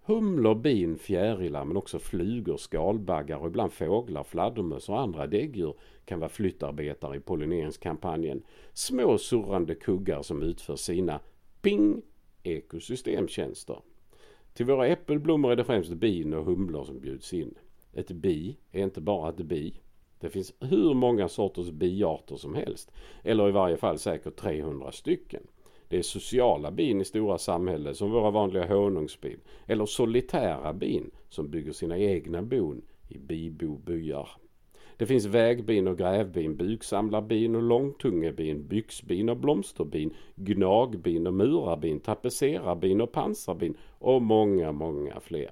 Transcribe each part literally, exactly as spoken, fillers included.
Humlor, bin, fjärilar men också flugor, skalbaggar och ibland fåglar, fladdermöss och andra däggdjur kan vara flyttarbetare i pollineringskampanjen. Små surrande kuggar som utför sina ping ekosystemtjänster. Till våra äppelblommor är det främst bin och humlor som bjuds in. Ett bi är inte bara ett bi. Det finns hur många sorters biarter som helst, eller i varje fall säkert trehundra stycken. Det är sociala bin i stora samhällen som våra vanliga honungsbin, eller solitära bin som bygger sina egna bon i bibobyar. Det finns vägbin och grävbin, buksamlarbin och långtungebin, byxbin och blomsterbin, gnagbin och murarbin, tapetserarbin och pansarbin och många, många fler.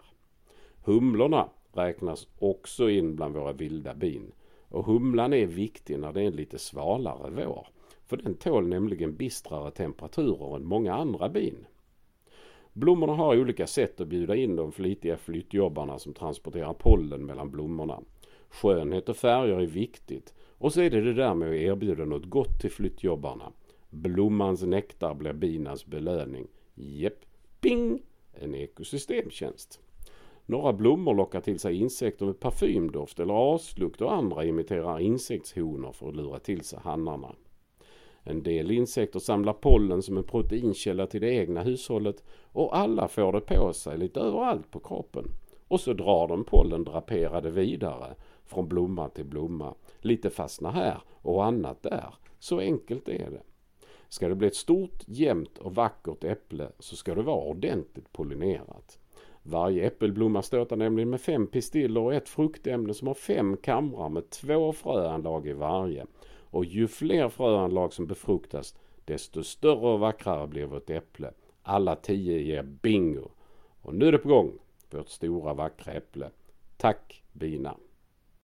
Humlorna räknas också in bland våra vilda bin. Och humlan är viktig när det är en lite svalare vår. För den tål nämligen bistrare temperaturer än många andra bin. Blommorna har olika sätt att bjuda in de flitiga flyttjobbarna som transporterar pollen mellan blommorna. Skönhet och färger är viktigt. Och så är det det där med att erbjuda något gott till flyttjobbarna. Blommans nektar blir binas belöning. Jepp, ping! En ekosystemtjänst. Några blommor lockar till sig insekter med parfymdoft eller aslukt och andra imiterar insektshonor för att lura till sig hannarna. En del insekter samlar pollen som en proteinkälla till det egna hushållet och alla får det på sig lite överallt på kroppen. Och så drar de pollen draperade vidare från blomma till blomma. Lite fastnar här och annat där. Så enkelt är det. Ska det bli ett stort, jämnt och vackert äpple så ska det vara ordentligt pollinerat. Varje äppelblomma stöter nämligen med fem pistiller och ett fruktämne som har fem kamrar med två fröanlag i varje. Och ju fler fröanlag som befruktas, desto större och vackrare blir vårt äpple. Alla tio ger bingo. Och nu är det på gång, vårt stora vackra äpple. Tack, bina!